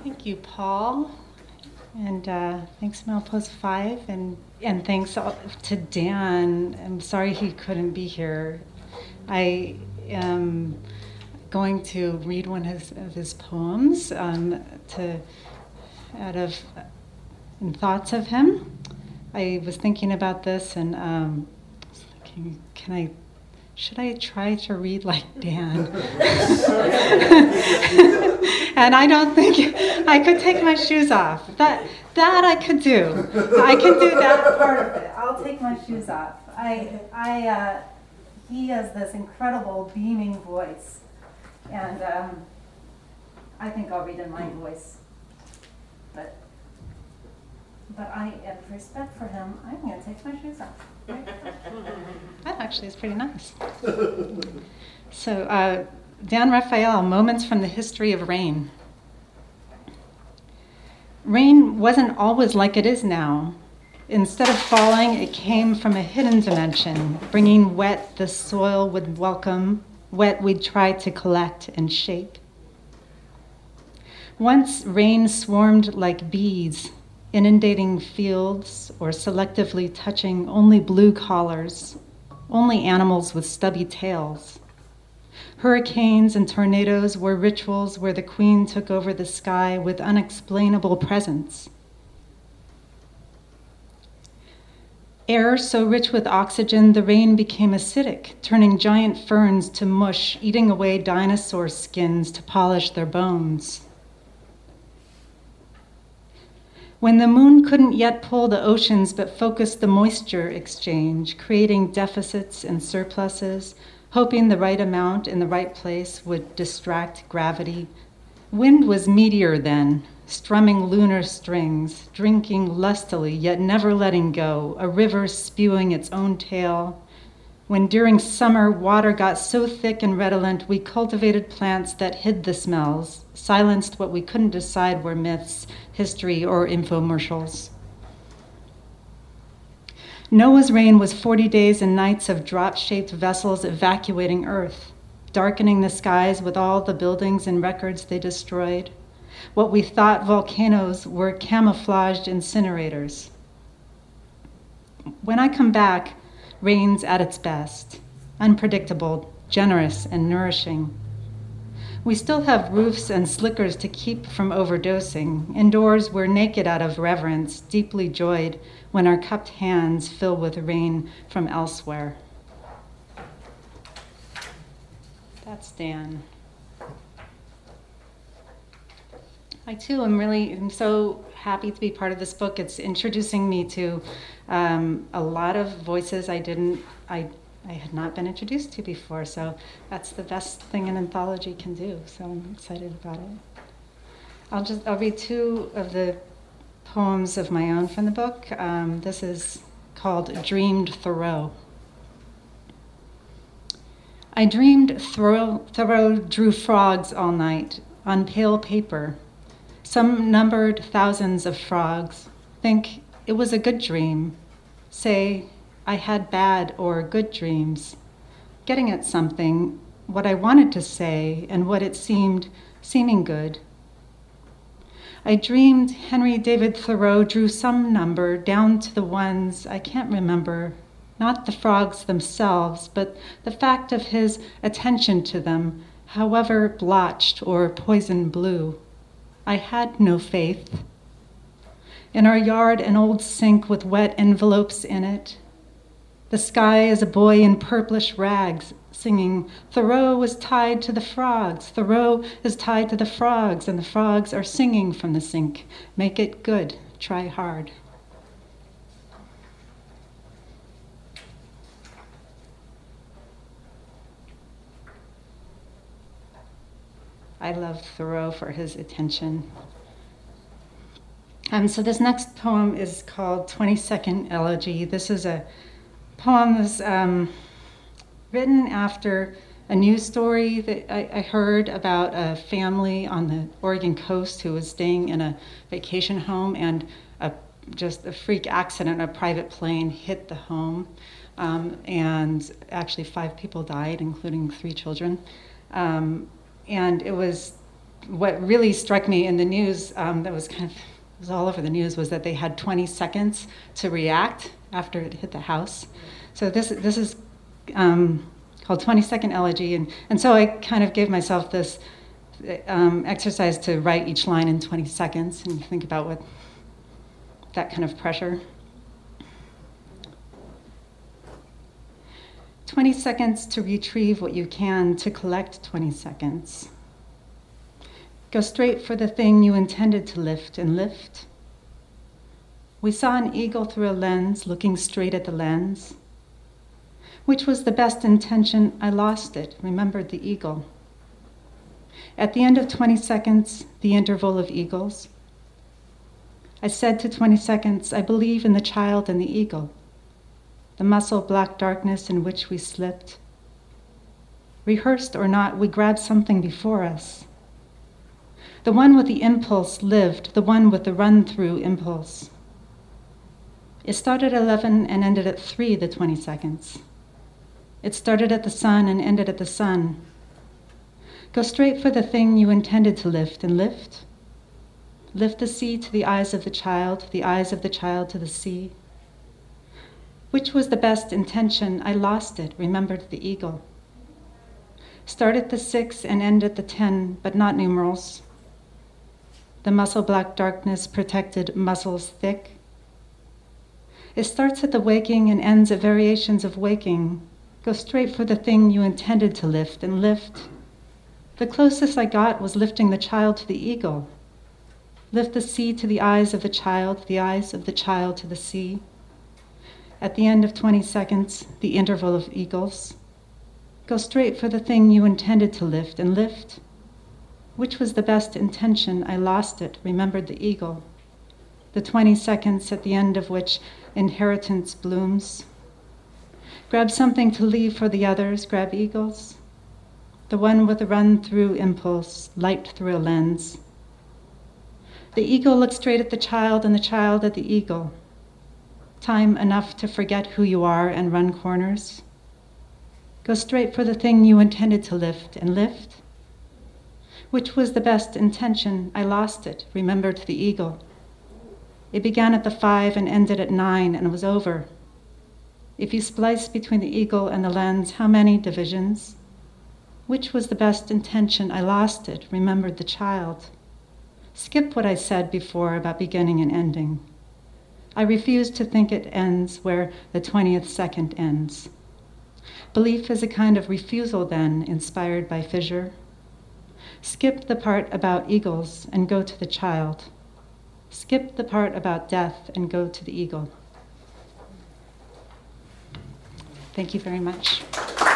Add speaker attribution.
Speaker 1: Thank you, Paul. And thanks, Milepost 5. And thanks to Dan. I'm sorry he couldn't be here. I am going to read one of his poems in thoughts of him. I was thinking about this and was thinking, should I try to read like Dan? And I don't think I could take my shoes off. That I could do. I can do that part of it. I'll take my shoes off. He has this incredible beaming voice, and I think I'll read in my voice. But I, out of respect for him, I'm going to take my shoes off. That actually is pretty nice. So, Dan Raphael, Moments from the History of Rain. Rain wasn't always like it is now. Instead of falling, it came from a hidden dimension, bringing wet the soil would welcome, wet we'd try to collect and shape. Once rain swarmed like bees, inundating fields or selectively touching only blue collars, only animals with stubby tails. Hurricanes and tornadoes were rituals where the queen took over the sky with unexplainable presence. Air so rich with oxygen, the rain became acidic, turning giant ferns to mush, eating away dinosaur skins to polish their bones. When the moon couldn't yet pull the oceans but focused the moisture exchange, creating deficits and surpluses, hoping the right amount in the right place would distract gravity, wind was meteor then, strumming lunar strings, drinking lustily yet never letting go, a river spewing its own tale. When during summer water got so thick and redolent, we cultivated plants that hid the smells, silenced what we couldn't decide were myths, history, or infomercials. Noah's reign was 40 days and nights of drop-shaped vessels evacuating Earth, darkening the skies with all the buildings and records they destroyed. What we thought volcanoes were camouflaged incinerators. When I come back, rain's at its best, unpredictable, generous, and nourishing. We still have roofs and slickers to keep from overdosing. Indoors, we're naked out of reverence, deeply joyed when our cupped hands fill with rain from elsewhere. That's Dan. I too am so happy to be part of this book. It's introducing me to a lot of voices I had not been introduced to before, so that's the best thing an anthology can do, so I'm excited about it. I'll read two of the poems of my own from the book. This is called Dreamed Thoreau. I dreamed Thoreau drew frogs all night on pale paper. Some numbered thousands of frogs. Think it was a good dream. Say I had bad or good dreams. Getting at something, what I wanted to say and what it seeming good. I dreamed Henry David Thoreau drew some number down to the ones I can't remember, not the frogs themselves, but the fact of his attention to them, however blotched or poison blue. I had no faith. In our yard, an old sink with wet envelopes in it. The sky is a boy in purplish rags singing, Thoreau was tied to the frogs. Thoreau is tied to the frogs, and the frogs are singing from the sink. Make it good, try hard. I love Thoreau for his attention. So this next poem is called 22nd Elegy. This is a poem that's written after a news story that I heard about a family on the Oregon coast who was staying in a vacation home, and just a freak accident, a private plane hit the home, and actually 5 people died, including 3 children. And it was what really struck me in the news, that was was all over the news, was that they had 20 seconds to react after it hit the house. So this is called 20-second elegy, and so I kind of gave myself this exercise to write each line in 20 seconds and think about what that kind of pressure. 20 seconds to retrieve what you can, to collect 20 seconds. Go straight for the thing you intended to lift and lift. We saw an eagle through a lens, looking straight at the lens. Which was the best intention? I lost it, remembered the eagle. At the end of 20 seconds, the interval of eagles, I said to 20 seconds, I believe in the child and the eagle, the muscle black darkness in which we slipped. Rehearsed or not, we grabbed something before us. The one with the impulse lived, the one with the run-through impulse. It started at 11 and ended at 3, the 20 seconds. It started at the sun and ended at the sun. Go straight for the thing you intended to lift and lift. Lift the sea to the eyes of the eyes of the child to the sea. Which was the best intention? I lost it, remembered the eagle. Start at the 6 and end at the 10, but not numerals. The muscle black darkness protected muscles thick. It starts at the waking and ends at variations of waking. Go straight for the thing you intended to lift and lift. The closest I got was lifting the child to the eagle. Lift the sea to the eyes of the eyes of the child to the sea. At the end of 20 seconds, the interval of eagles. Go straight for the thing you intended to lift and lift. Which was the best intention? I lost it, remembered the eagle. The 20 seconds at the end of which inheritance blooms. Grab something to leave for the others, grab eagles. The one with a run-through impulse, light through a lens. The eagle looked straight at the child and the child at the eagle. Time enough to forget who you are and run corners. Go straight for the thing you intended to lift and lift. Which was the best intention? I lost it, remembered the eagle. It began at the 5 and ended at 9 and was over. If you splice between the eagle and the lens, how many divisions? Which was the best intention? I lost it, remembered the child. Skip what I said before about beginning and ending. I refuse to think it ends where the 20th second ends. Belief is a kind of refusal then, inspired by fissure. Skip the part about eagles and go to the child. Skip the part about death and go to the eagle. Thank you very much.